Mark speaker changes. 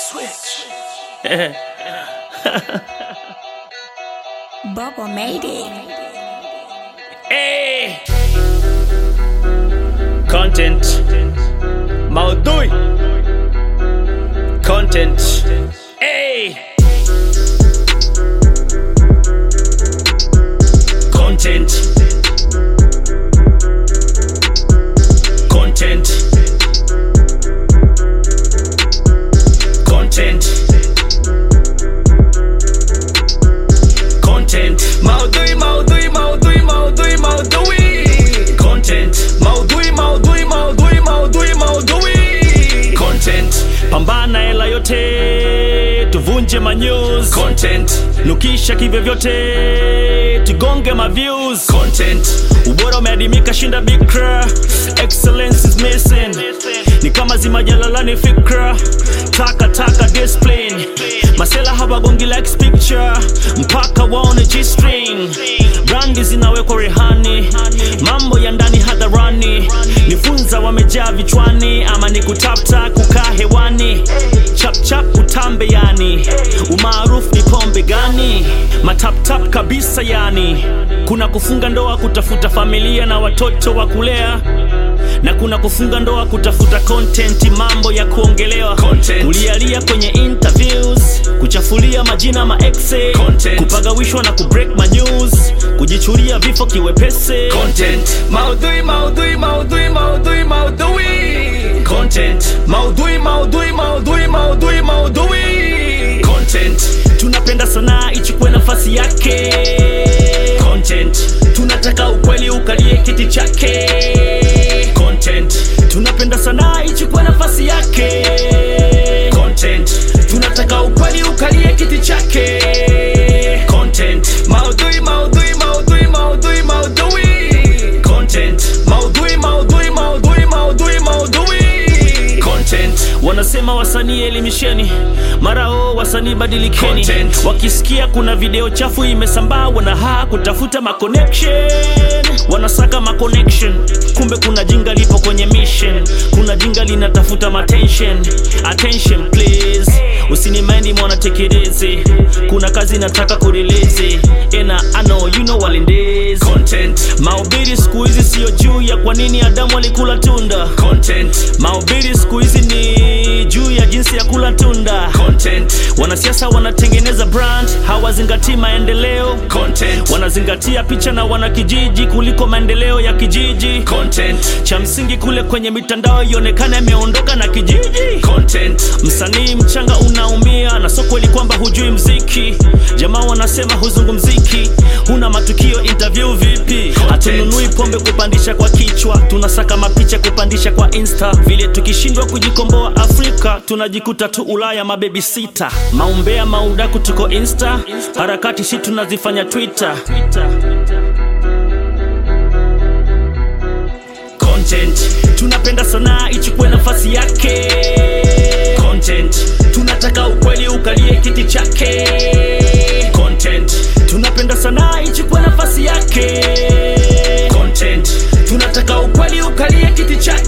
Speaker 1: Switch.
Speaker 2: Bubba made it.
Speaker 1: Hey. Content. Maudhui. Content. Hey. Content. Content. Content. Content. Maudhui, maudhui, maudhui, maudhui, maudhui. Content. Maudhui, maudhui, maudhui, maudhui, maudhui. Content. Pambana hela yote, tuvunje news. Content. Nukisha kivyovyote, tugonge views. Content. Ubora umeadimika shinda bikra, excellence is missing. Ni kama zima jalalani fikra, taka discipline. Masela hawagongi likes picture, mpaka waone G-string. Brandi zinawekwa rehani, mambo ya ndani hadharani. Nifunza wamejaa vichwani, ama ni kutapta kukaa hewani. Chap utambe yani, umaarufu ni pombe gani? Matap kabisa yani. Kuna kufunga ndoa kutafuta familia na watoto wa kulea, na kuna kufunga ndoa kutafuta content, mambo ya kuongelewa. Kulialia kwenye interviews, kuchafulia majina maexe, kupagawishwa na kubreak news, kujichuria vifo kiwepese. Content. Maudhui, maudhui, maudhui, maudhui, maudhui. Content. Maudhui, maudhui, maudhui, maudhui, maudhui. Content. Tunapenda sanaa ichukue nafasi yake. Content. Tunataka ukweli ukalie kiti chake. Content. Tunapenda sanaa ichukue nafasi yake. Content. Tunataka ukweli ukalie kiti chake. Content. Maudhui, maudhui, maudhui, maudhui, maudhui. Content. Maudhui, maudhui, maudhui, maudhui, maudhui. Content. Wanasema wasanii elimisheni, mara wasanii badilikeni. Content. Wakisikia kuna video chafu imesambaa, wanahaa kutafuta connection. Wanasaka connection, kumbe kuna jinga lipo kwenye mission. Kuna jinga linatafuta attention please. Usinimendi mwana tekeleze, kuna kazi nataka kureleze. Ena I know you know walendezi. Content. Mahubiri siku hizi sio juu ya kwa nini Adamu alikula tunda. Content. Mahubiri siku hizi ni juu ya jinsi ya kula tunda. Content. Wanasiasa wanatengeneza brand, hawazingatii maendeleo. Content. Wanazingatia picha na wanakijiji kuliko maendeleo ya kijiji. Content. Cha msingi kule kwenye mitandao ionekane ameondoka na kijiji. Content. Msanii mchanga unaumia, na soko ili kwamba hujui mziki. Jamaa wanasema huzungumziki, huna matukio interview vipi? Hatununui pombe kupandisha kwa kichwa, tunasaka mapicha kupandisha kwa Insta. Vile tukishindwa kujikomboa Afrika, tunajikuta tu Ulaya mababy sita. Maumbea maudaku tuko Insta, harakati si tunazifanya Twitter. Content. Tunapenda sanaa ichukue nafasi yake. Content. Tunataka ukweli ukalie kiti chake. Content. Tunapenda sanaa ichukue nafasi yake. Content. Tunataka ukweli ukalie kiti chake.